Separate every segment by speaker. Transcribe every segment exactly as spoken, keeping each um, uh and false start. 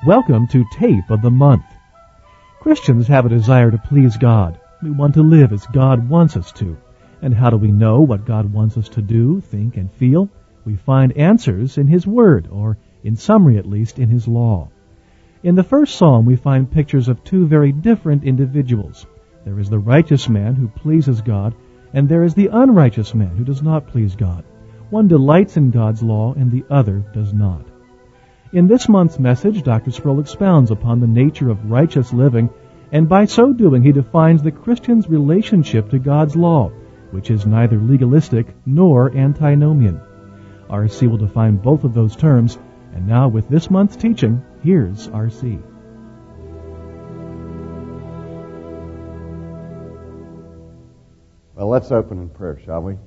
Speaker 1: Welcome to Tape of the Month. Christians have a desire to please God. We want to live as God wants us to. And how do we know what God wants us to do, think, and feel? We find answers in His Word, or in summary at least, in His law. In the first psalm we find pictures of two very different individuals. There is the righteous man who pleases God, and there is the unrighteous man who does not please God. One delights in God's law, and the other does not. In this month's message, Doctor Sproul expounds upon the nature of righteous living, and by so doing he defines the Christian's relationship to God's law, which is neither legalistic nor antinomian. R C will define both of those terms, and now with this month's teaching, here's R C.
Speaker 2: Well, let's open in prayer, shall we?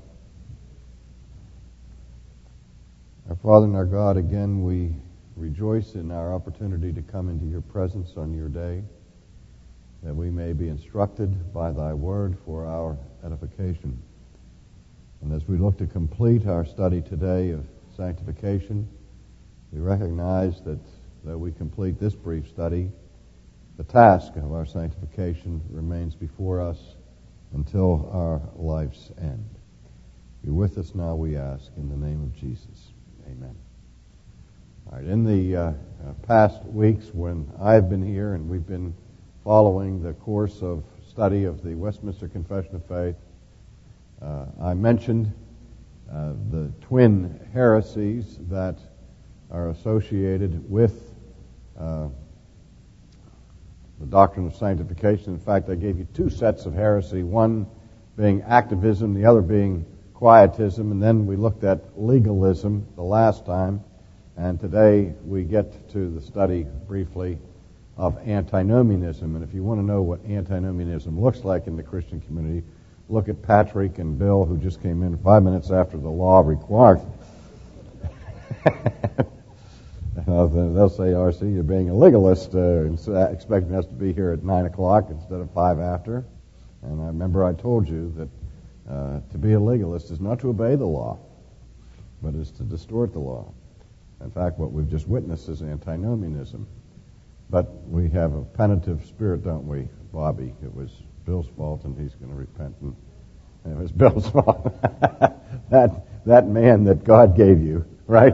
Speaker 2: Our Father and our God, again we rejoice in our opportunity to come into your presence on your day, that we may be instructed by thy word for our edification. And as we look to complete our study today of sanctification, we recognize that though we complete this brief study, the task of our sanctification remains before us until our life's end. Be with us now, we ask, in the name of Jesus. Amen. All right, in the uh, uh, past weeks when I've been here and we've been following the course of study of the Westminster Confession of Faith, uh, I mentioned uh, the twin heresies that are associated with uh, the doctrine of sanctification. In fact, I gave you two sets of heresy, one being activism, the other being quietism, and then we looked at legalism the last time. And today we get to the study briefly of antinomianism. And if you want to know what antinomianism looks like in the Christian community, look at Patrick and Bill, who just came in five minutes after the law required. They'll say, R C, you're being a legalist, uh, expecting us to be here at nine o'clock instead of five after. And I remember I told you that uh, to be a legalist is not to obey the law, but is to distort the law. In fact, what we've just witnessed is antinomianism. But we have a penitent spirit, don't we, Bobby? It was Bill's fault, and he's going to repent. And it was Bill's fault. that that man that God gave you, right?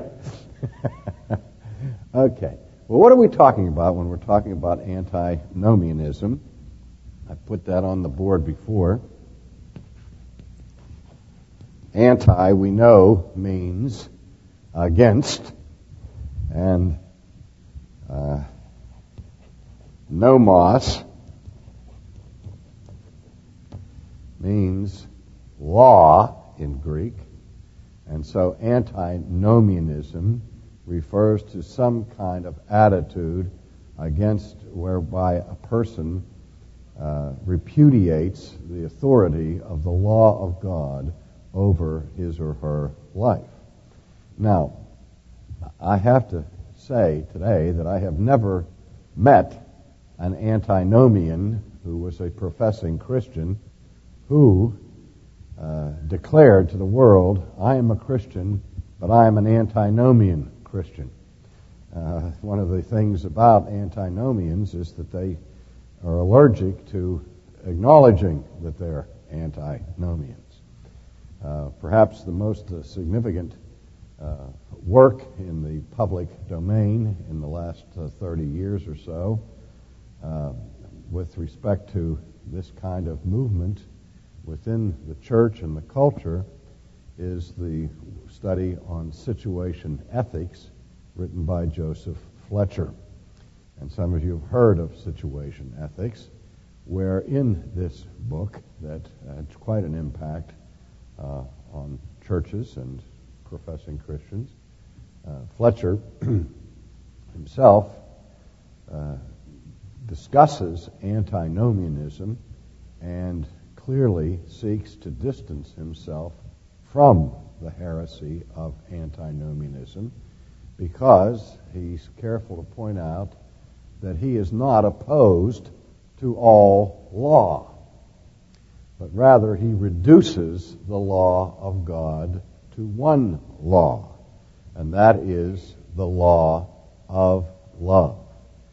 Speaker 2: Okay. Well, what are we talking about when we're talking about antinomianism? I put that on the board before. Anti, we know, means against. And uh, nomos means law in Greek. And so antinomianism refers to some kind of attitude against whereby a person uh, repudiates the authority of the law of God over his or her life. Now, I have to say today that I have never met an antinomian who was a professing Christian who uh, declared to the world, I am a Christian, but I am an antinomian Christian. Uh, one of the things about antinomians is that they are allergic to acknowledging that they're antinomians. Uh, perhaps the most uh, significant uh, work in the public domain in the last uh, thirty years or so uh, with respect to this kind of movement within the church and the culture is the study on situation ethics written by Joseph Fletcher. And some of you have heard of situation ethics, where in this book that had quite an impact uh, on churches and professing Christians, uh, Fletcher himself uh, discusses antinomianism and clearly seeks to distance himself from the heresy of antinomianism, because he's careful to point out that he is not opposed to all law, but rather he reduces the law of God to one law, and that is the law of love.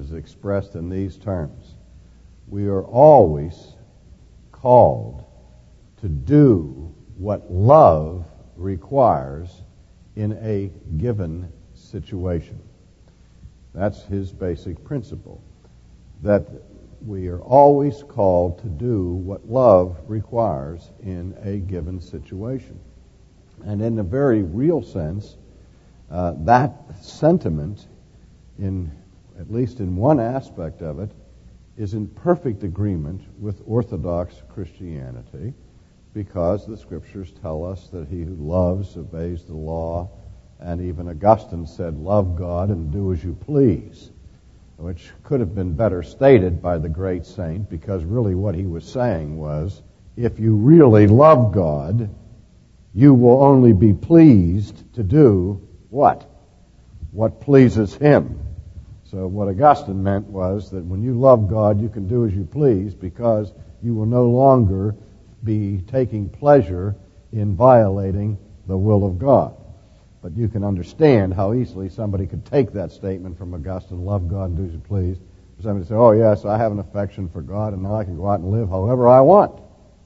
Speaker 2: is expressed in these terms. We are always called to do what love requires in a given situation. That's his basic principle, that we are always called to do what love requires in a given situation. And in a very real sense, uh, that sentiment, in at least in one aspect of it, is in perfect agreement with Orthodox Christianity, because the Scriptures tell us that he who loves obeys the law, and even Augustine said, love God and do as you please, which could have been better stated by the great saint, because really what he was saying was, if you really love God, you will only be pleased to do what? What pleases him. So what Augustine meant was that when you love God, you can do as you please, because you will no longer be taking pleasure in violating the will of God. But you can understand how easily somebody could take that statement from Augustine, love God and do as you please, for somebody to say, oh yes, I have an affection for God, and now I can go out and live however I want.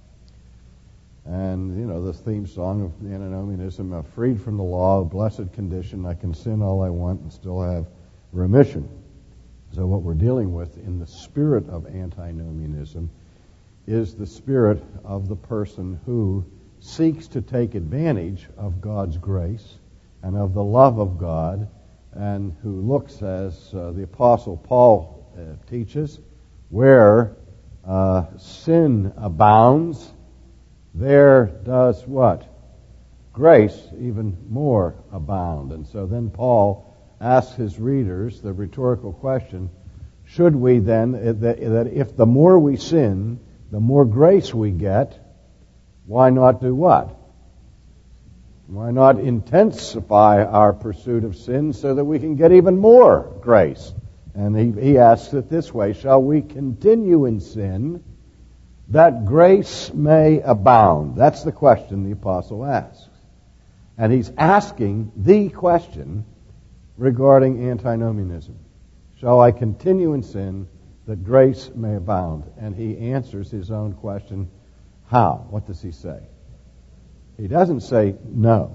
Speaker 2: And, you know, this theme song of antinomianism, uh, freed from the law, blessed condition, I can sin all I want and still have remission. So what we're dealing with in the spirit of antinomianism is the spirit of the person who seeks to take advantage of God's grace and of the love of God, and who looks, as uh, the Apostle Paul uh, teaches, where uh, sin abounds, there does what? Grace even more abound. And so then Paul asks his readers the rhetorical question, should we then, that if the more we sin, the more grace we get, why not do what? Why not intensify our pursuit of sin so that we can get even more grace? And he, he asks it this way, shall we continue in sin that grace may abound? That's the question the apostle asks. And he's asking the question regarding antinomianism. Shall I continue in sin that grace may abound? And he answers his own question, how? What does he say? He doesn't say no.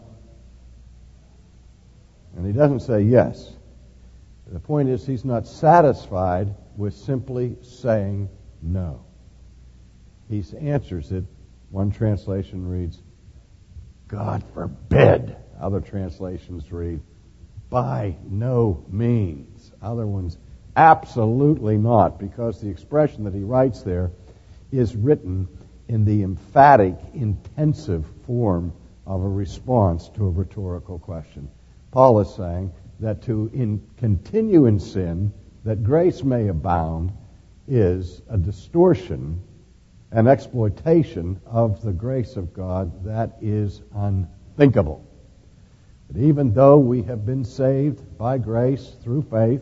Speaker 2: And he doesn't say yes. The point is, he's not satisfied with simply saying no. He answers it. One translation reads, God forbid. Other translations read, by no means. Other ones, absolutely not, because the expression that he writes there is written in the emphatic, intensive form of a response to a rhetorical question. Paul is saying that to in, continue in sin, that grace may abound, is a distortion, an exploitation of the grace of God that is unthinkable. But even though we have been saved by grace through faith,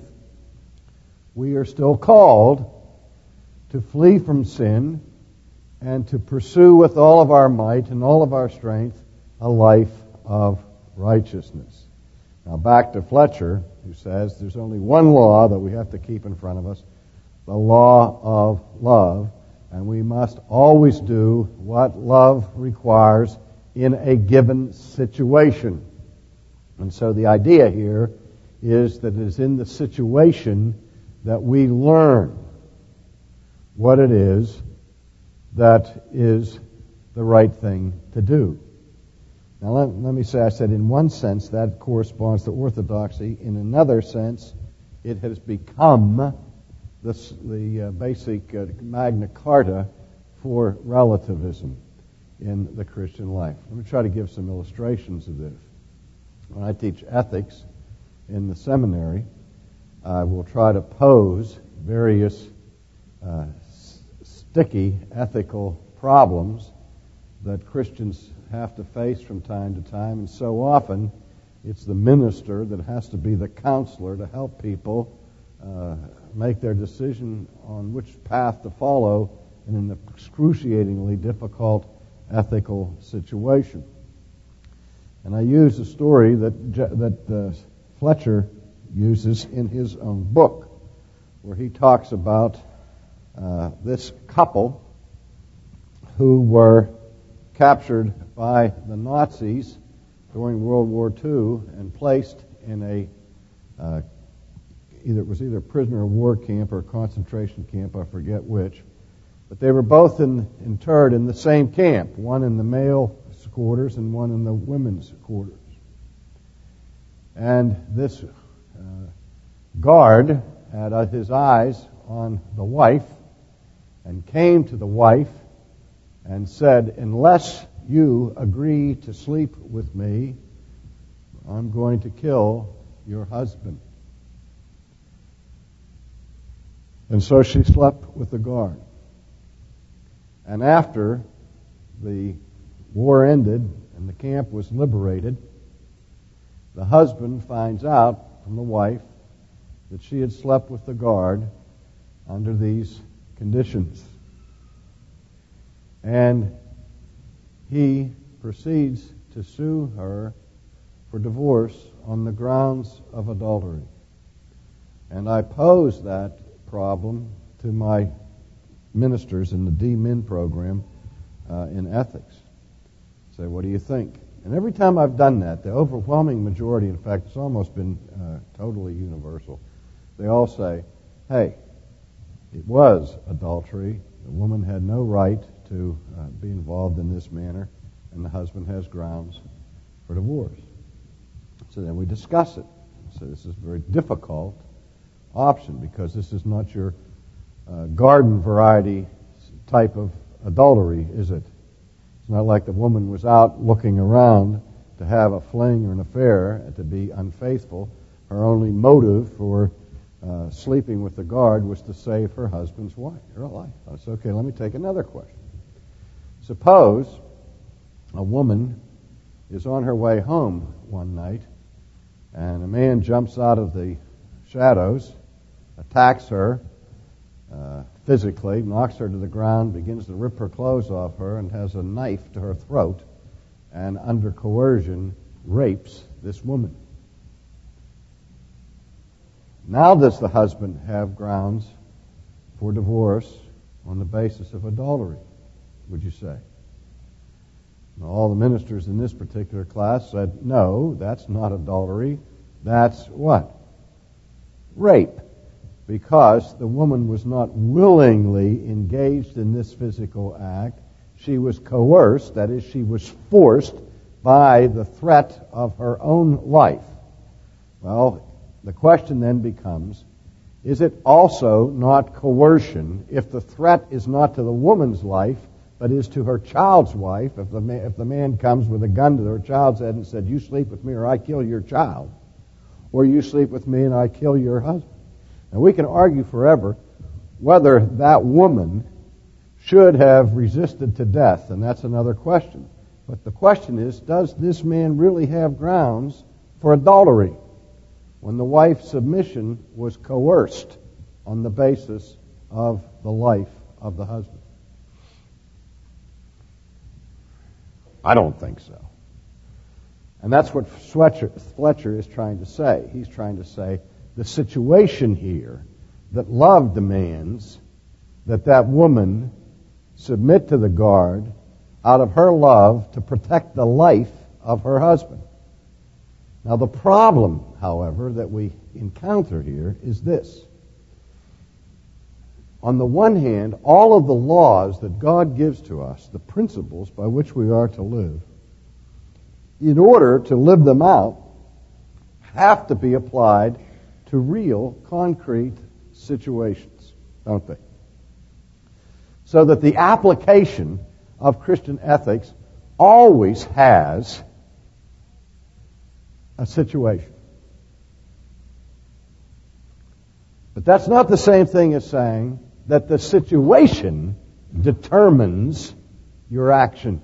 Speaker 2: we are still called to flee from sin and to pursue with all of our might and all of our strength a life of righteousness. Now back to Fletcher, who says there's only one law that we have to keep in front of us, the law of love, and we must always do what love requires in a given situation. And so the idea here is that it is in the situation that we learn what it is that is the right thing to do. Now let, let me say, I said in one sense that corresponds to orthodoxy. In another sense, it has become the, the uh, basic uh, Magna Carta for relativism in the Christian life. Let me try to give some illustrations of this. When I teach ethics in the seminary, I will try to pose various uh, sticky ethical problems that Christians have to face from time to time, and so often it's the minister that has to be the counselor to help people uh, make their decision on which path to follow in an excruciatingly difficult ethical situation. And I use a story that that uh, Fletcher uses in his own book. where he talks about uh, this couple who were captured by the Nazis during World War Two and placed in a uh, either it was either a prisoner of war camp or a concentration camp, I forget which, but they were both in, interred in the same camp, one in the male quarters and one in the women's quarters. And this uh, guard had uh, his eyes on the wife and came to the wife and said, unless you agree to sleep with me, I'm going to kill your husband. And so she slept with the guard. And after the war ended and the camp was liberated, the husband finds out from the wife that she had slept with the guard under these conditions. And he proceeds to sue her for divorce on the grounds of adultery. And I pose that problem to my ministers in the D Min program uh, in ethics. Say, what do you think? And every time I've done that, the overwhelming majority, in fact, it's almost been uh, totally universal, they all say, hey, it was adultery. The woman had no right to uh, be involved in this manner, and the husband has grounds for divorce. So then we discuss it. So this is a very difficult option because this is not your uh, garden variety type of adultery, is it? It's not like the woman was out looking around to have a fling or an affair and to be unfaithful. Her only motive for uh, sleeping with the guard was to save her husband's wife, her life. I said, okay, let me take another question. Suppose a woman is on her way home one night and a man jumps out of the shadows, attacks her uh, physically, knocks her to the ground, begins to rip her clothes off her, and has a knife to her throat, and under coercion rapes this woman. Now does the husband have grounds for divorce on the basis of adultery, would you say? Now, all the ministers in this particular class said, no, that's not adultery. That's what? Rape. Because the woman was not willingly engaged in this physical act. She was coerced, that is, she was forced by the threat of her own life. Well, the question then becomes, is it also not coercion if the threat is not to the woman's life, but is to her child's wife? If the man, if the man comes with a gun to her child's head and said, you sleep with me or I kill your child, or you sleep with me and I kill your husband. Now, we can argue forever whether that woman should have resisted to death, and that's another question. But the question is, does this man really have grounds for adultery when the wife's submission was coerced on the basis of the life of the husband? I don't think so. And that's what Fletcher, Fletcher is trying to say. He's trying to say the situation here that love demands that that woman submit to the guard out of her love to protect the life of her husband. Now the problem, however, that we encounter here is this. On the one hand, all of the laws that God gives to us, the principles by which we are to live, in order to live them out, have to be applied to real, concrete situations, don't they? So that the application of Christian ethics always has a situation. But that's not the same thing as saying that the situation determines your action.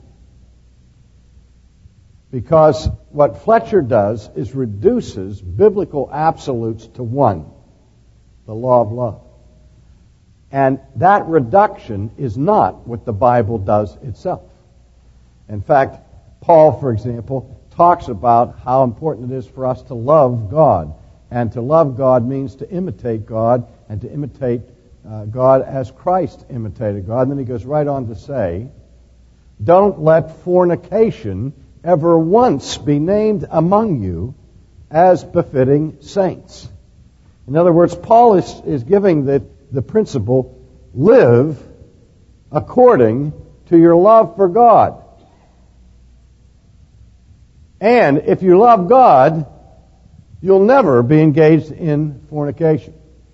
Speaker 2: Because what Fletcher does is reduces biblical absolutes to one, the law of love. And that reduction is not what the Bible does itself. In fact, Paul, for example, talks about how important it is for us to love God. And to love God means to imitate God, and to imitate uh, God as Christ imitated God. And then he goes right on to say, don't let fornication ever once be named among you as befitting saints. In other words, Paul is, is giving the, the principle, live according to your love for God. And if you love God, you'll never be engaged in fornication.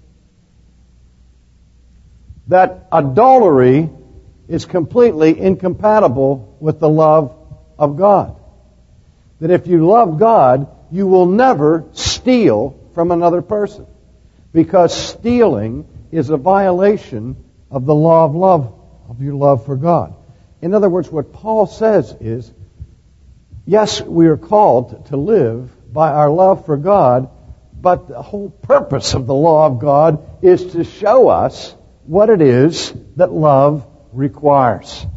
Speaker 2: That adultery is completely incompatible with the love of God. That if you love God, you will never steal from another person. Because stealing is a violation of the law of love, of your love for God. In other words, what Paul says is, yes, we are called to live by our love for God, but the whole purpose of the law of God is to show us what it is that love requires.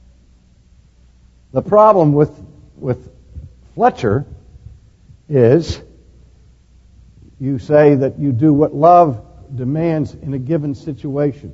Speaker 2: The problem with, with Fletcher is you say that you do what love demands in a given situation.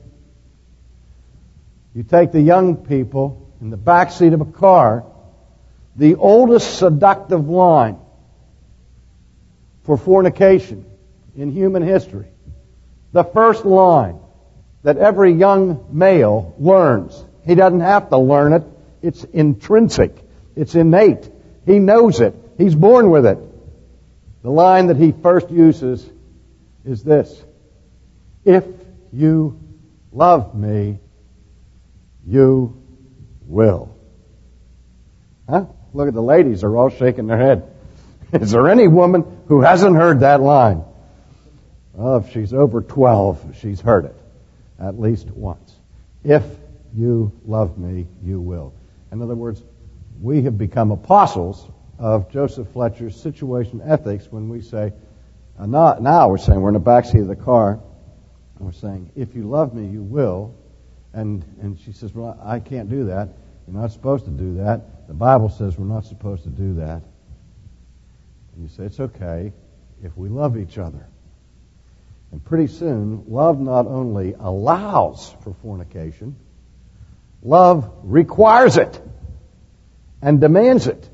Speaker 2: You take the young people in the back seat of a car, the oldest seductive line for fornication in human history. The first line that every young male learns. He doesn't have to learn it. It's intrinsic. It's innate. He knows it. He's born with it. The line that he first uses is this: if you love me, you will. Huh? Look at the ladies, they're all shaking their head. Is there any woman who hasn't heard that line? Well, if she's over twelve, she's heard it at least once. If you love me, you will. In other words, we have become apostles of Joseph Fletcher's situation ethics when we say, uh, not, now we're saying, we're in the backseat of the car, and we're saying, if you love me, you will. And, and she says, well, I can't do that. You're not supposed to do that. The Bible says we're not supposed to do that. And you say, it's okay if we love each other. And pretty soon, love not only allows for fornication, love requires it and demands it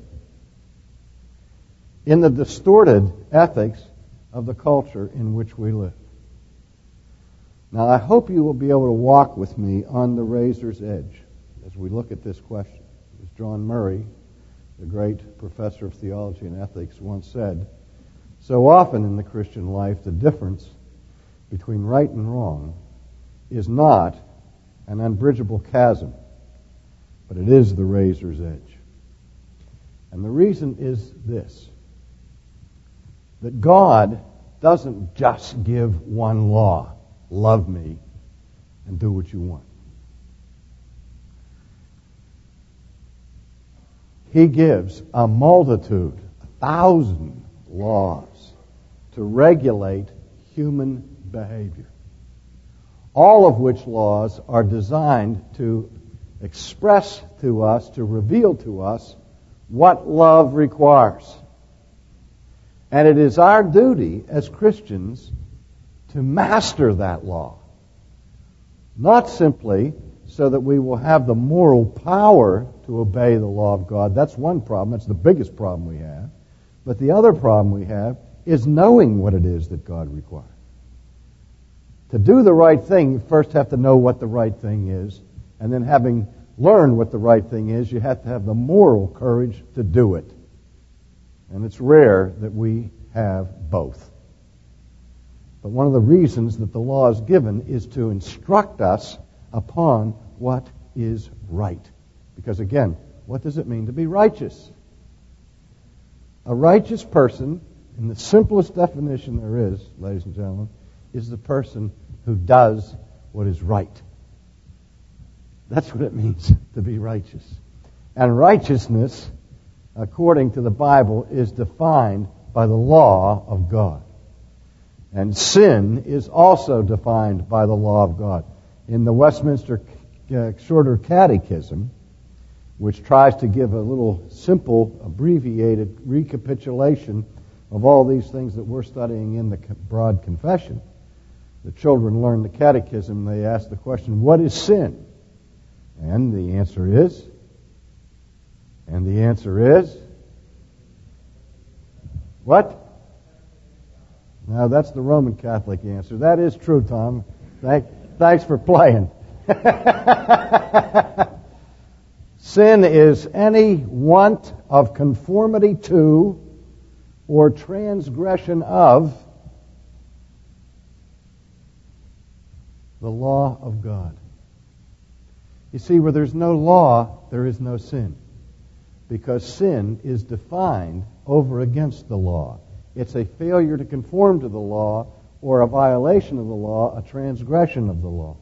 Speaker 2: in the distorted ethics of the culture in which we live. Now, I hope you will be able to walk with me on the razor's edge as we look at this question. As John Murray, the great professor of theology and ethics, once said, so often in the Christian life, the difference between right and wrong is not an unbridgeable chasm, but it is the razor's edge. And the reason is this: that God doesn't just give one law, love me and do what you want. He gives a multitude, a thousand laws to regulate human behavior. All of which laws are designed to express to us, to reveal to us what love requires. And it is our duty as Christians to master that law. Not simply so that we will have the moral power to obey the law of God. That's one problem. That's the biggest problem we have. But the other problem we have is knowing what it is that God requires. To do the right thing, you first have to know what the right thing is. And then having learned what the right thing is, you have to have the moral courage to do it. And it's rare that we have both. But one of the reasons that the law is given is to instruct us upon what is right. Because again, what does it mean to be righteous? A righteous person, in the simplest definition there is, ladies and gentlemen, is the person who does what is right. That's what it means to be righteous. And righteousness, according to the Bible, is defined by the law of God. And sin is also defined by the law of God. In the Westminster Shorter Catechism, which tries to give a little simple, abbreviated recapitulation of all these things that we're studying in the broad confession, the children learn the catechism. They ask the question, what is sin? And the answer is, and the answer is, what? Now, that's the Roman Catholic answer. That is true, Tom. Thank, thanks for playing. Sin is any want of conformity to or transgression of the law of God. You see, where there's no law, there is no sin. Because sin is defined over against the law. It's a failure to conform to the law, or a violation of the law, a transgression of the law.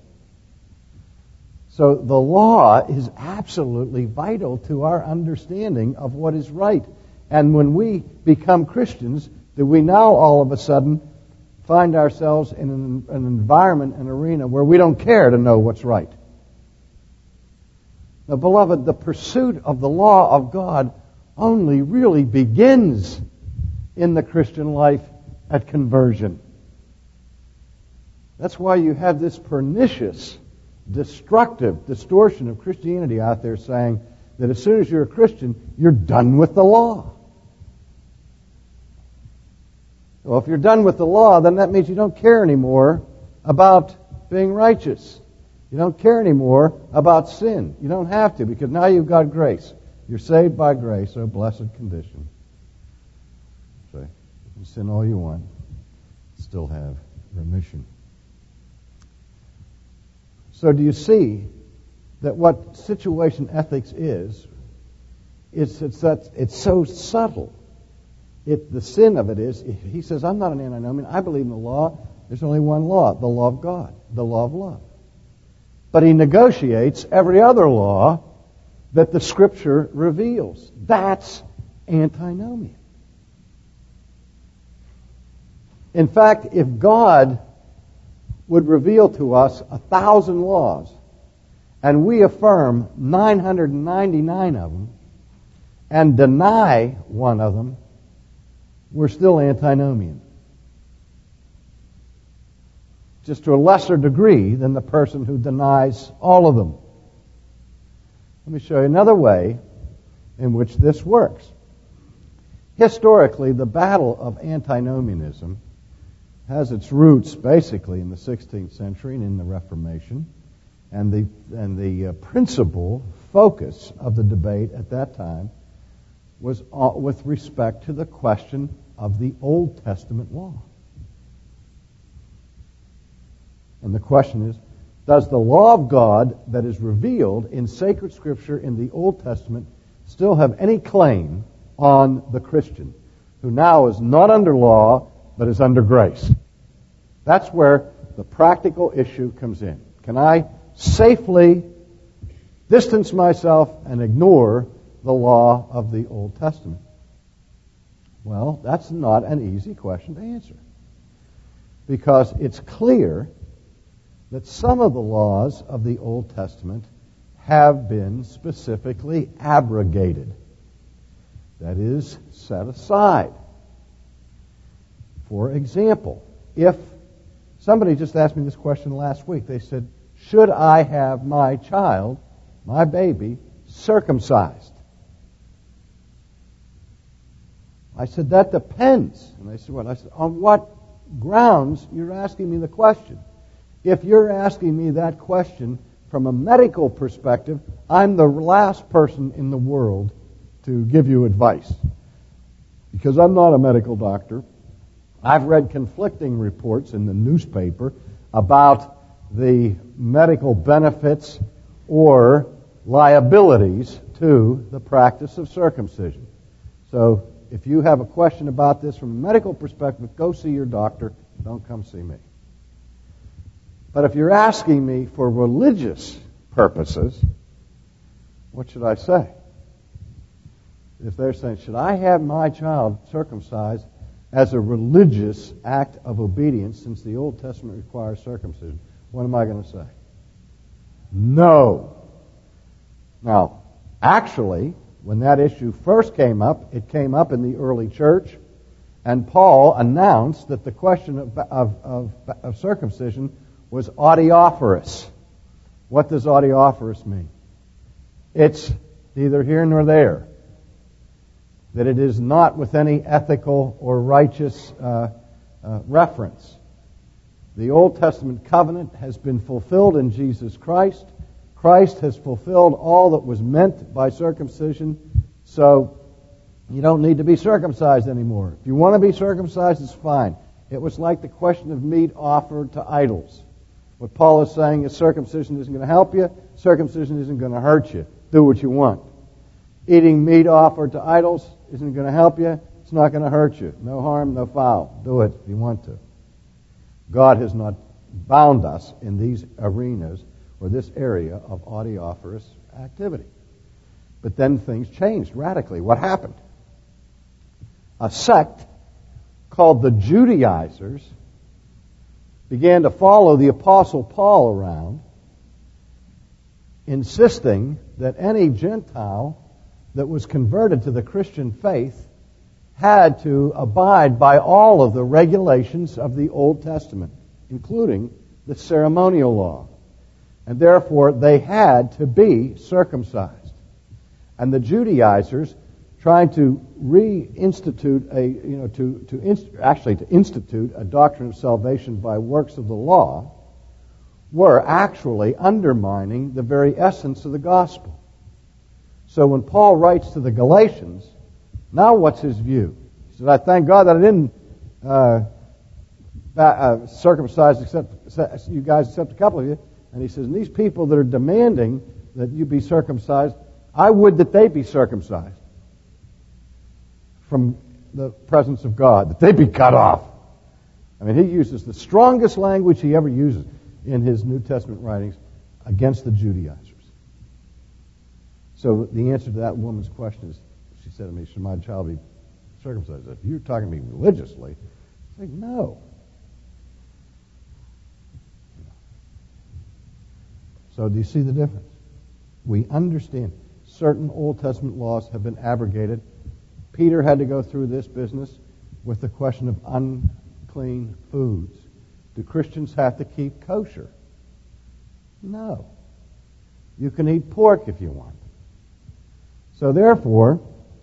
Speaker 2: So the law is absolutely vital to our understanding of what is right. And when we become Christians, do we now all of a sudden find ourselves in an, an environment, an arena, where we don't care to know what's right? Now, beloved, the pursuit of the law of God only really begins in the Christian life at conversion. That's why you have this pernicious, destructive distortion of Christianity out there saying that as soon as you're a Christian, you're done with the law. Well, if you're done with the law, then that means you don't care anymore about being righteous. You don't care anymore about sin. You don't have to, because now you've got grace. You're saved by grace, oh blessed condition. So you can sin all you want, still have remission. So do you see that what situation ethics is, it's, it's, that, it's so subtle. It, the sin of it is, he says, I'm not an antinomian. I believe in the law. There's only one law, the law of God, the law of love. But he negotiates every other law that the Scripture reveals. That's antinomian. In fact, if God would reveal to us a thousand laws, and we affirm nine hundred ninety-nine of them, and deny one of them, we're still antinomian. Just to a lesser degree than the person who denies all of them. Let me show you another way in which this works. Historically, the battle of antinomianism has its roots basically in the sixteenth century and in the Reformation. And the, and the uh, principal focus of the debate at that time was uh, with respect to the question of the Old Testament law. And the question is, does the law of God that is revealed in sacred Scripture in the Old Testament still have any claim on the Christian, who now is not under law, but is under grace? That's where the practical issue comes in. Can I safely distance myself and ignore the law of the Old Testament? Well, that's not an easy question to answer, because it's clear that some of the laws of the Old Testament have been specifically abrogated. That is, set aside. For example, if somebody just asked me this question last week, they said, should I have my child, my baby, circumcised? I said, that depends. And they said, what? I said, on what grounds you're asking me the question? If you're asking me that question from a medical perspective, I'm the last person in the world to give you advice, because I'm not a medical doctor. I've read conflicting reports in the newspaper about the medical benefits or liabilities to the practice of circumcision. So if you have a question about this from a medical perspective, go see your doctor. Don't come see me. But if you're asking me for religious purposes, what should I say? If they're saying, should I have my child circumcised as a religious act of obedience, since the Old Testament requires circumcision, what am I going to say? No. Now, actually, when that issue first came up, it came up in the early church, And Paul announced that the question of, of, of, of circumcision was audiophorous. What does audiophorous mean? It's neither here nor there. That it is not with any ethical or righteous uh, uh, reference. The Old Testament covenant has been fulfilled in Jesus Christ. Christ has fulfilled all that was meant by circumcision, so you don't need to be circumcised anymore. If you want to be circumcised, it's fine. It was like the question of meat offered to idols. What Paul is saying is circumcision isn't going to help you, circumcision isn't going to hurt you. Do what you want. Eating meat offered to idols isn't going to help you, it's not going to hurt you. No harm, no foul. Do it if you want to. God has not bound us in these arenas or this area of audiophorous activity. But then things changed radically. What happened? A sect called the Judaizers began to follow the Apostle Paul around, insisting that any Gentile that was converted to the Christian faith had to abide by all of the regulations of the Old Testament, including the ceremonial law. And therefore, they had to be circumcised. And the Judaizers, trying to reinstitute a, you know, to, to inst- actually to institute a doctrine of salvation by works of the law, were actually undermining the very essence of the gospel. So when Paul writes to the Galatians, now what's his view? He says, I thank God that I didn't uh, uh, circumcise except you guys except a couple of you. And he says, and these people that are demanding that you be circumcised, I would that they be circumcised from the presence of God, that they be cut off. I mean, he uses the strongest language he ever uses in his New Testament writings against the Judaizers. So the answer to that woman's question is, she said to me, should my child be circumcised? If you're talking to me religiously, I say, no. So do you see the difference? We understand certain Old Testament laws have been abrogated. Peter had to go through this business with the question of unclean foods. Do Christians have to keep kosher? No. You can eat pork if you want. So therefore,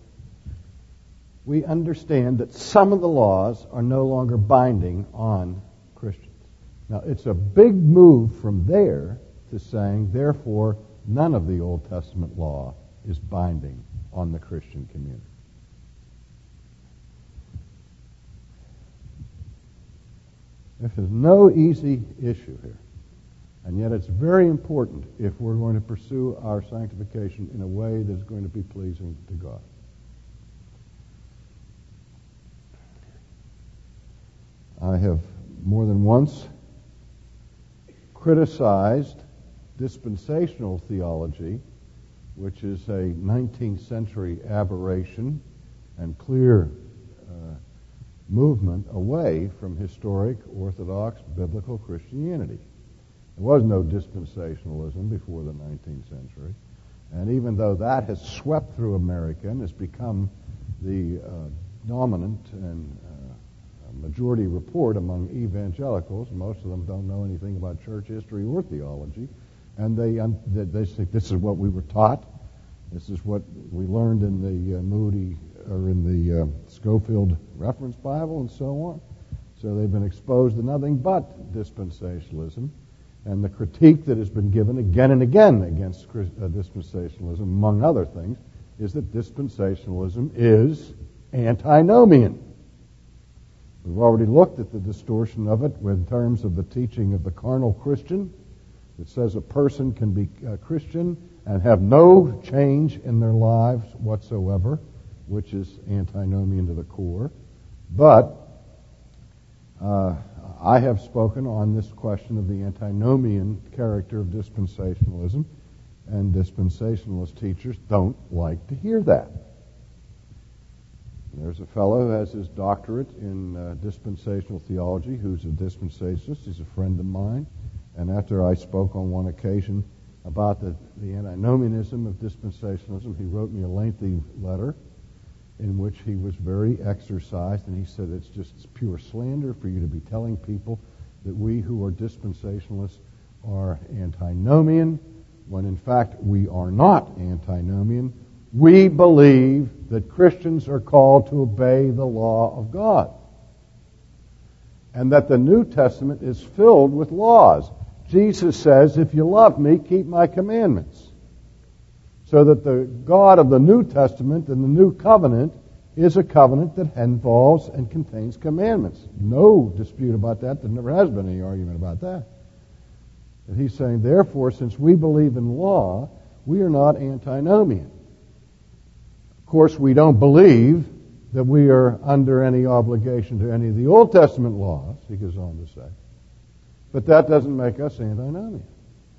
Speaker 2: we understand that some of the laws are no longer binding on Christians. Now, it's a big move from there to saying, therefore, none of the Old Testament law is binding on the Christian community. This is no easy issue here. And yet it's very important if we're going to pursue our sanctification in a way that's going to be pleasing to God. I have more than once criticized dispensational theology, which is a nineteenth century aberration and clear uh, movement away from historic, orthodox, biblical Christianity. There was no dispensationalism before the nineteenth century. And even though that has swept through America and has become the uh, dominant and uh, majority report among evangelicals, most of them don't know anything about church history or theology, and they, um, they, they think this is what we were taught, this is what we learned in the uh, Moody, or in the uh, Schofield Reference Bible and so on. So they've been exposed to nothing but dispensationalism. And the critique that has been given again and again against uh, dispensationalism, among other things, is that dispensationalism is antinomian. We've already looked at the distortion of it in terms of the teaching of the carnal Christian. It says a person can be a Christian and have no change in their lives whatsoever, which is antinomian to the core. But uh, I have spoken on this question of the antinomian character of dispensationalism, and dispensationalist teachers don't like to hear that. There's a fellow who has his doctorate in uh, dispensational theology who's a dispensationalist. He's a friend of mine. And after I spoke on one occasion about the, the antinomianism of dispensationalism, he wrote me a lengthy letter in which he was very exercised, and he said it's just pure slander for you to be telling people that we who are dispensationalists are antinomian, when in fact we are not antinomian. We believe that Christians are called to obey the law of God, and that the New Testament is filled with laws. Jesus says, if you love me, keep my commandments. So that the God of the New Testament and the New Covenant is a covenant that involves and contains commandments. No dispute about that. There never has been any argument about that. And he's saying, therefore, since we believe in law, we are not antinomian. Of course, we don't believe that we are under any obligation to any of the Old Testament laws, he goes on to say. But that doesn't make us antinomian.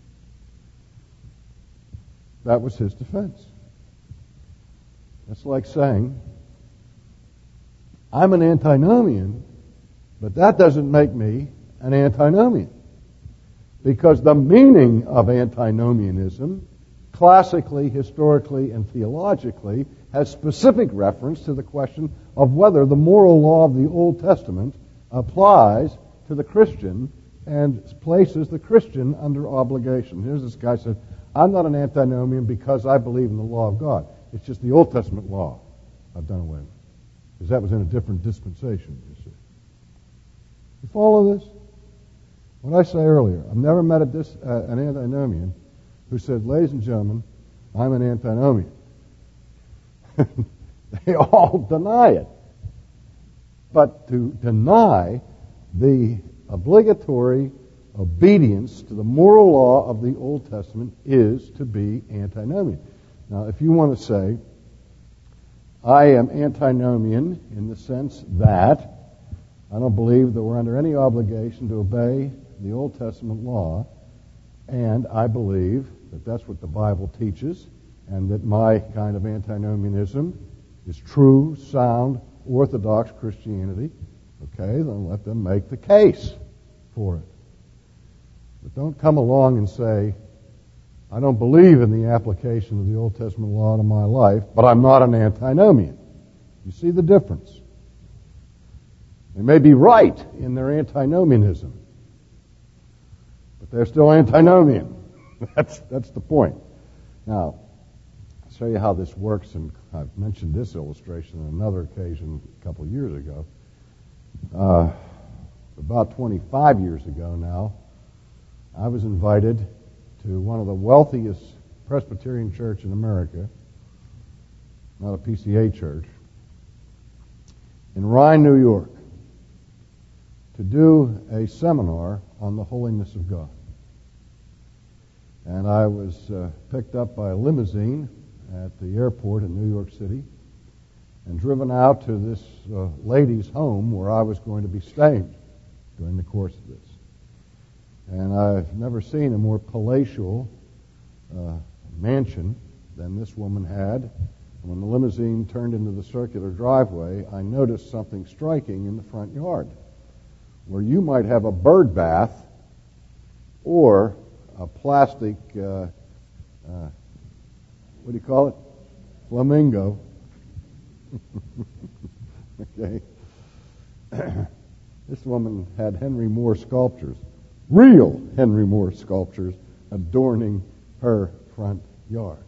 Speaker 2: That was his defense. It's like saying, I'm an antinomian, but that doesn't make me an antinomian. Because the meaning of antinomianism, classically, historically, and theologically, has specific reference to the question of whether the moral law of the Old Testament applies to the Christian and places the Christian under obligation. Here's this guy said, I'm not an antinomian because I believe in the law of God. It's just the Old Testament law I've done away with. Because that was in a different dispensation, you see. You follow this? What I say earlier, I've never met a dis, uh, an antinomian who said, ladies and gentlemen, I'm an antinomian. They all deny it. But to deny the obligatory obedience to the moral law of the Old Testament is to be antinomian. Now, if you want to say, I am antinomian in the sense that I don't believe that we're under any obligation to obey the Old Testament law, and I believe that that's what the Bible teaches, and that my kind of antinomianism is true, sound, orthodox Christianity, okay, then let them make the case for it. But don't come along and say, I don't believe in the application of the Old Testament law to my life, but I'm not an antinomian. You see the difference? They may be right in their antinomianism, but they're still antinomian. That's that's the point. Now, I'll show you how this works, and I've mentioned this illustration on another occasion a couple of years ago. Uh, about twenty-five years ago now, I was invited to one of the wealthiest Presbyterian church in America, not a P C A church, in Rye, New York, to do a seminar on the holiness of God. And I was uh, picked up by a limousine at the airport in New York City and driven out to this uh, lady's home where I was going to be staying during the course of this. And I've never seen a more palatial uh, mansion than this woman had. When the limousine turned into the circular driveway, I noticed something striking in the front yard, where you might have a bird bath or a plastic, uh, uh, what do you call it? Flamingo. Okay. This woman had Henry Moore sculptures, real Henry Moore sculptures, adorning her front yard.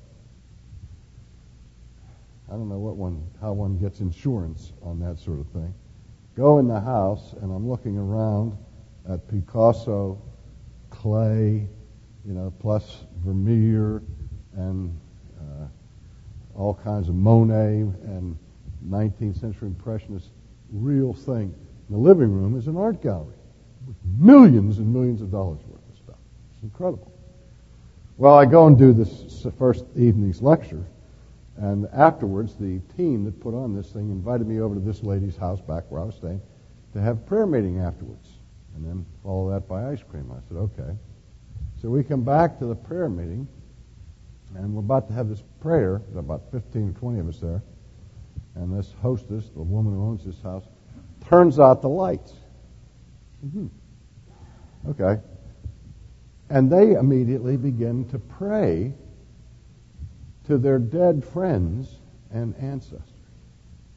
Speaker 2: I don't know what one, how one gets insurance on that sort of thing. Go in the house, and I'm looking around at Picasso, clay, you know, plus Vermeer, and uh, all kinds of Monet and nineteenth century Impressionist real thing. The living room is an art gallery with millions and millions of dollars worth of stuff. It's incredible. Well, I go and do this first evening's lecture, and afterwards the team that put on this thing invited me over to this lady's house back where I was staying to have a prayer meeting afterwards, and then follow that by ice cream. I said, okay. So we come back to the prayer meeting, and we're about to have this prayer. There's about fifteen or twenty of us there, and this hostess, the woman who owns this house, turns out the lights. Mm-hmm. Okay. And they immediately begin to pray to their dead friends and ancestors.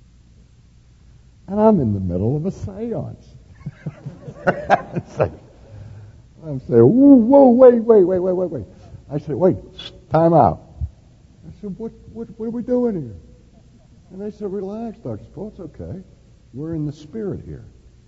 Speaker 2: And I'm in the middle of a seance. It's like, I'm saying, whoa, whoa, wait, wait, wait, wait, wait, wait. I said, wait, time out. I said, what, what, what are we doing here? And they said, relax, Doctor Sproul, it's okay. We're in the Spirit here.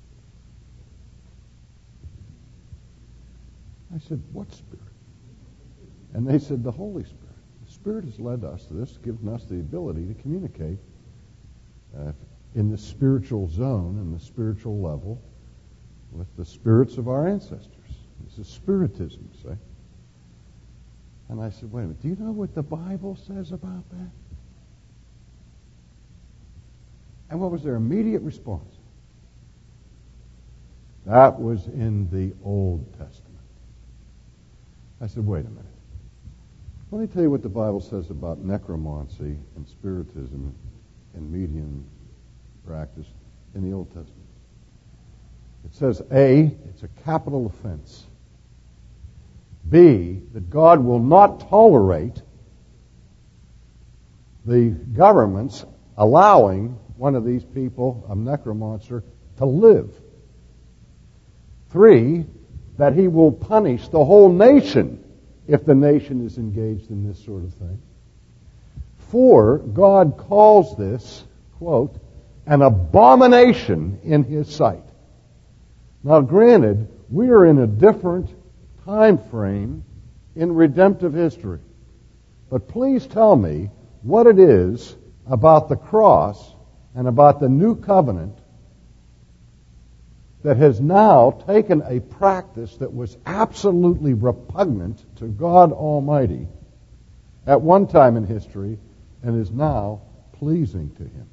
Speaker 2: I said, what Spirit? And they said, the Holy Spirit. The Spirit has led us to this, given us the ability to communicate uh, in the spiritual zone and the spiritual level with the spirits of our ancestors. This is Spiritism, see? And I said, wait a minute, do you know what the Bible says about that? And what was their immediate response? That was in the Old Testament. I said, wait a minute. Let me tell you what the Bible says about necromancy and spiritism and medium practice in the Old Testament. It says, A, it's a capital offense. B, that God will not tolerate the governments allowing one of these people, a necromancer, to live. Three, that he will punish the whole nation if the nation is engaged in this sort of thing. Four, God calls this, quote, an abomination in his sight. Now, granted, we are in a different time frame in redemptive history. But please tell me what it is about the cross and about the new covenant that has now taken a practice that was absolutely repugnant to God Almighty at one time in history and is now pleasing to him.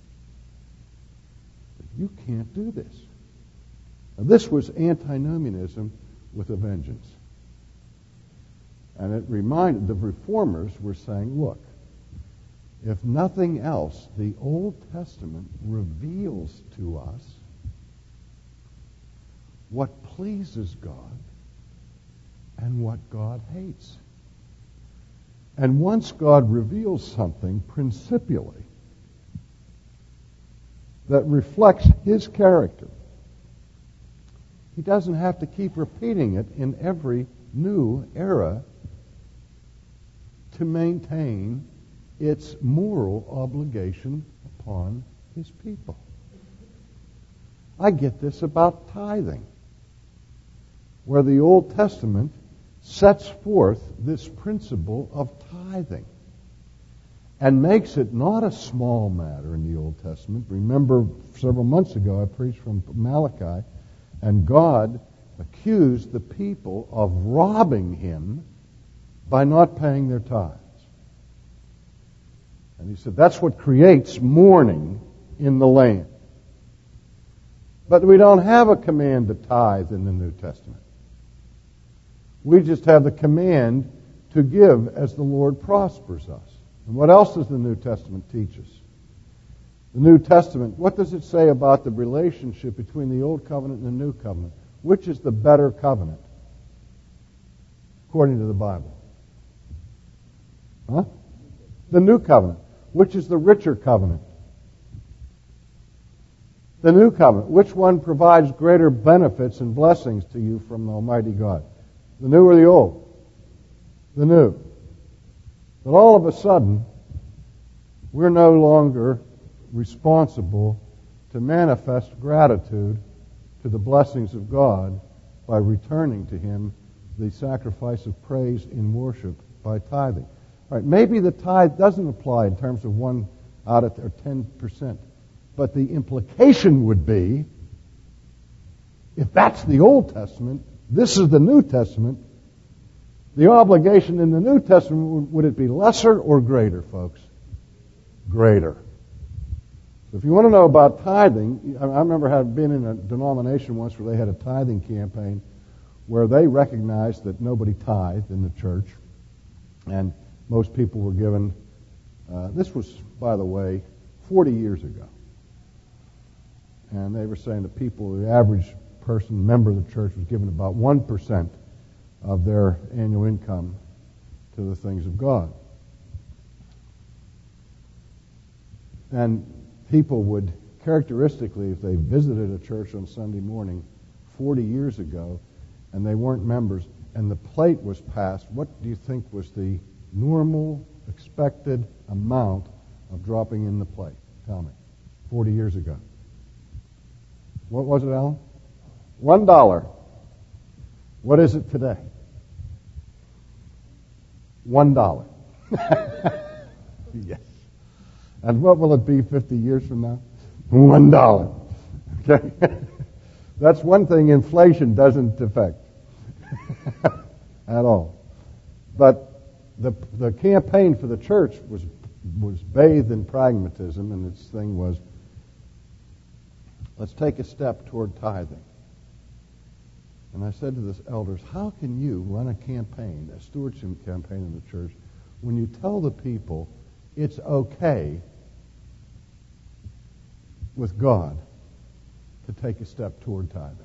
Speaker 2: You can't do this. Now, this was antinomianism with a vengeance. And it reminded, the reformers were saying, look, if nothing else, the Old Testament reveals to us what pleases God and what God hates. And once God reveals something principially that reflects his character, he doesn't have to keep repeating it in every new era to maintain its moral obligation upon his people. I get this about tithing, where the Old Testament sets forth this principle of tithing and makes it not a small matter in the Old Testament. Remember, several months ago I preached from Malachi, and God accused the people of robbing him by not paying their tithes. And he said that's what creates mourning in the land. But we don't have a command to tithe in the New Testament. We just have the command to give as the Lord prospers us. And what else does the New Testament teach us? The New Testament, what does it say about the relationship between the Old Covenant and the New Covenant? Which is the better covenant, according to the Bible? Huh? The New Covenant. Which is the richer covenant? The New Covenant. Which one provides greater benefits and blessings to you from the Almighty God? The new or the old? The new. But all of a sudden, we're no longer responsible to manifest gratitude to the blessings of God by returning to him the sacrifice of praise in worship by tithing. All right, maybe the tithe doesn't apply in terms of one out of or ten percent, but the implication would be, if that's the Old Testament, this is the New Testament. The obligation in the New Testament, would it be lesser or greater, folks? Greater. So if you want to know about tithing, I remember having been in a denomination once where they had a tithing campaign where they recognized that nobody tithed in the church, and most people were given, uh, this was, by the way, forty years ago. And they were saying that people, the average person, member of the church, was given about one percent of their annual income to the things of God. And people would characteristically, if they visited a church on Sunday morning forty years ago and they weren't members and the plate was passed, what do you think was the normal, expected amount of dropping in the plate? Tell me. forty years ago. What was it, Alan? One dollar. What is it today? One dollar. Yes. And what will it be fifty years from now? One dollar. Okay? That's one thing inflation doesn't affect at all. But the the campaign for the church was was bathed in pragmatism, and its thing was, let's take a step toward tithing. And I said to the elders, how can you run a campaign, a stewardship campaign in the church, when you tell the people it's okay with God to take a step toward tithing?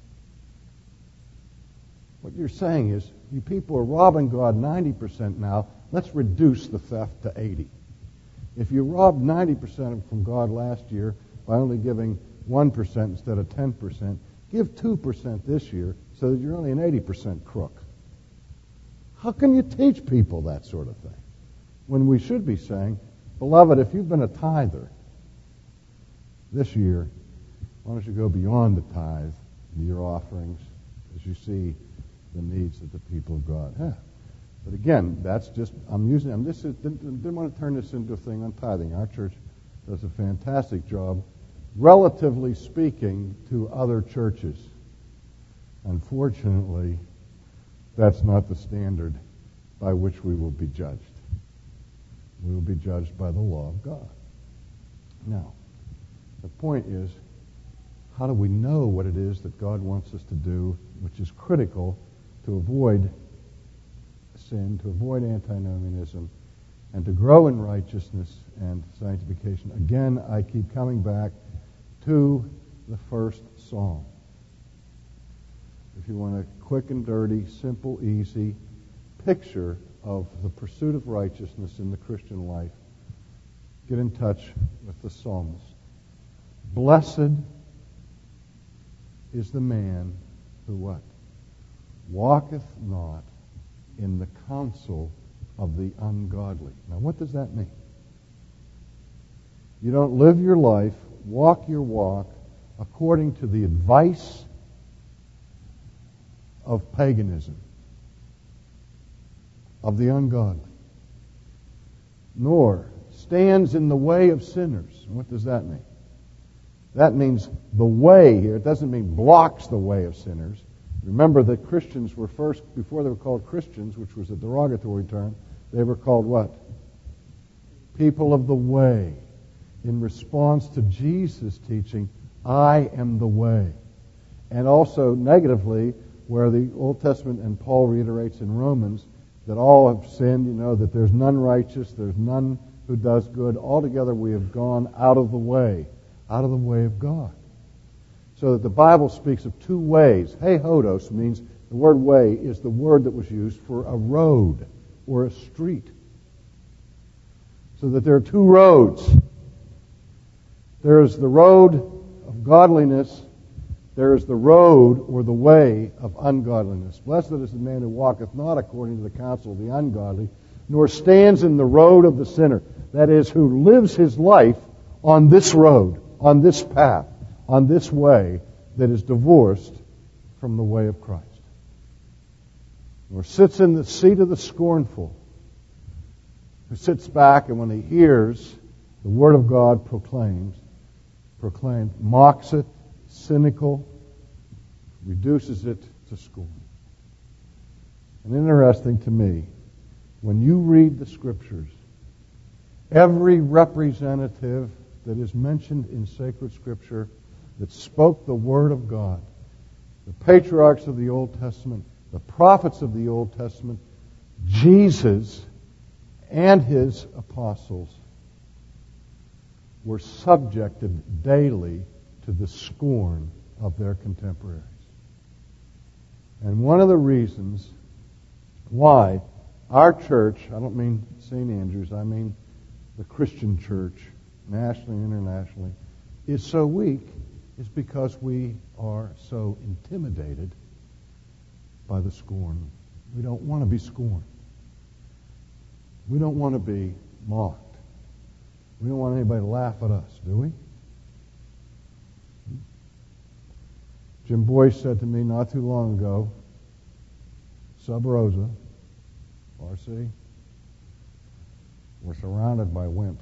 Speaker 2: What you're saying is, you people are robbing God ninety percent now, let's reduce the theft to eighty. If you robbed ninety percent from God last year by only giving one percent instead of ten percent, give two percent this year so that you're only an eighty percent crook. How can you teach people that sort of thing? When we should be saying, beloved, if you've been a tither this year, why don't you go beyond the tithe, your offerings, as you see the needs that the people of God have. But again, that's just, I'm using, I'm just, didn't, didn't want to turn this into a thing on tithing. Our church does a fantastic job, relatively speaking, to other churches. Unfortunately, that's not the standard by which we will be judged. We will be judged by the law of God. Now, the point is, how do we know what it is that God wants us to do, which is critical to avoid sin, to avoid antinomianism, and to grow in righteousness and sanctification? Again, I keep coming back to the first psalm. If you want a quick and dirty, simple, easy picture of the pursuit of righteousness in the Christian life, get in touch with the psalmist. Blessed is the man who what? Walketh not in the counsel of the ungodly. Now, what does that mean? You don't live your life, walk your walk, according to the advice of paganism, of the ungodly, nor stands in the way of sinners. What does that mean? That means the way here. It doesn't mean blocks the way of sinners. Remember that Christians were first, before they were called Christians, which was a derogatory term, they were called what? People of the way. In response to Jesus' teaching, I am the way. And also negatively, where the Old Testament and Paul reiterates in Romans that all have sinned, you know, that there's none righteous, there's none who does good. Altogether we have gone out of the way, out of the way of God. So that the Bible speaks of two ways. Hey hodos means, the word way is the word that was used for a road or a street. So that there are two roads. There is the road of godliness. There is the road or the way of ungodliness. Blessed is the man who walketh not according to the counsel of the ungodly, nor stands in the road of the sinner. That is, who lives his life on this road, on this path, on this way that is divorced from the way of Christ. Nor sits in the seat of the scornful, who sits back and when he hears the word of God proclaimed, proclaimed, mocks it, cynical, reduces it to scorn. And interesting to me, when you read the Scriptures, every representative that is mentioned in sacred Scripture that spoke the Word of God, the patriarchs of the Old Testament, the prophets of the Old Testament, Jesus and his apostles were subjected daily to the scorn of their contemporaries. And one of the reasons why our church, I don't mean Saint Andrews, I mean the Christian church, nationally and internationally, is so weak is because we are so intimidated by the scorn. We don't want to be scorned. We don't want to be mocked. We don't want anybody to laugh at us, do we? Jim Boyce said to me not too long ago, Sub Rosa, R C, we're surrounded by wimps.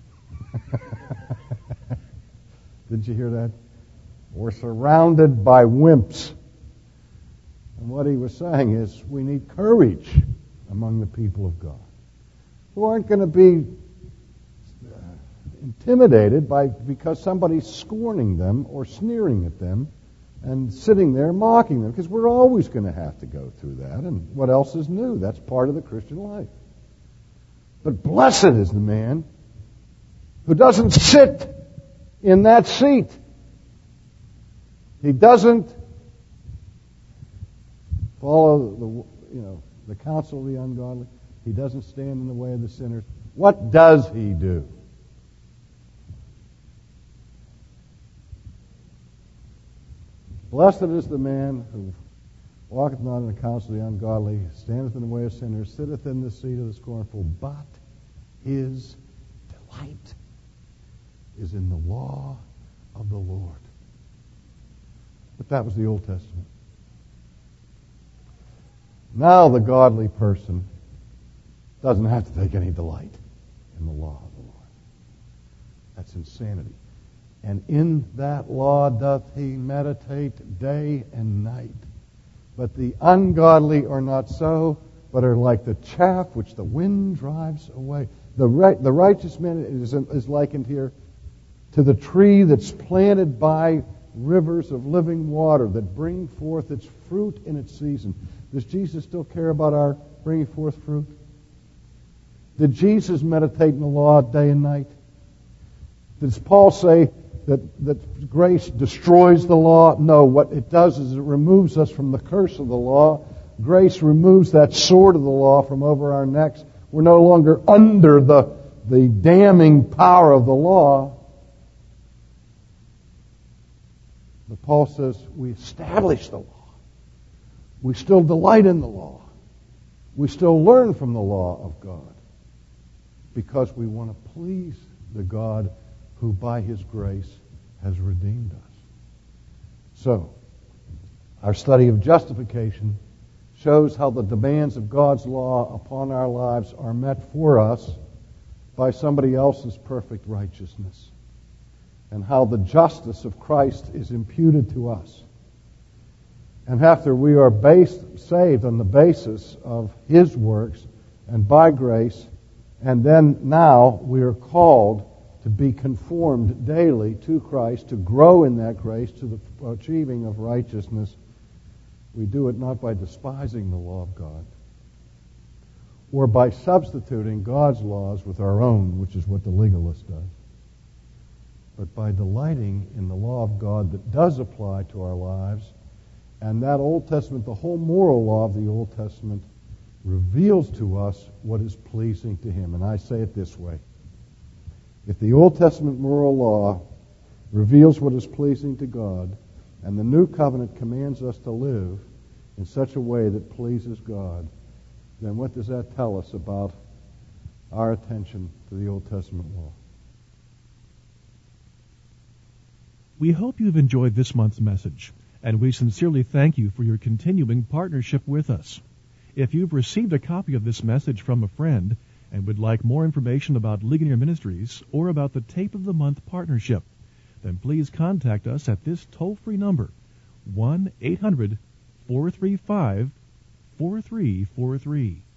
Speaker 2: Didn't you hear that? We're surrounded by wimps. And what he was saying is we need courage among the people of God who aren't going to be uh, intimidated by because somebody's scorning them or sneering at them and sitting there mocking them, because we're always going to have to go through that. And what else is new? That's part of the Christian life. But blessed is the man who doesn't sit in that seat. He doesn't follow the, you know, the counsel of the ungodly. He doesn't stand in the way of the sinners. What does he do? Blessed is the man who walketh not in the counsel of the ungodly, standeth in the way of sinners, sitteth in the seat of the scornful, but his delight is in the law of the Lord. But that was the Old Testament. Now the godly person doesn't have to take any delight in the law of the Lord. That's insanity. And in that law doth he meditate day and night. But the ungodly are not so, but are like the chaff which the wind drives away. The right, the righteous man is, is likened here to the tree that's planted by rivers of living water that bring forth its fruit in its season. Does Jesus still care about our bringing forth fruit? Did Jesus meditate in the law day and night? Does Paul say that, that grace destroys the law? No, what it does is it removes us from the curse of the law. Grace removes that sword of the law from over our necks. We're no longer under the, the damning power of the law. But Paul says we establish the law. We still delight in the law. We still learn from the law of God because we want to please the God who by His grace has redeemed us. So, our study of justification shows how the demands of God's law upon our lives are met for us by somebody else's perfect righteousness, and how the justice of Christ is imputed to us. And after we are based, saved on the basis of His works and by grace, and then now we are called to be conformed daily to Christ, to grow in that grace, to the achieving of righteousness. We do it not by despising the law of God, or by substituting God's laws with our own, which is what the legalist does, but by delighting in the law of God that does apply to our lives. And that Old Testament, the whole moral law of the Old Testament, reveals to us what is pleasing to Him. And I say it this way. If the Old Testament moral law reveals what is pleasing to God, and the New Covenant commands us to live in such a way that pleases God, then what does that tell us about our attention to the Old Testament law?
Speaker 1: We hope you've enjoyed this month's message, and we sincerely thank you for your continuing partnership with us. If you've received a copy of this message from a friend and would like more information about Ligonier Ministries or about the Tape of the Month partnership, then please contact us at this toll-free number, one eight hundred four three five four three four three.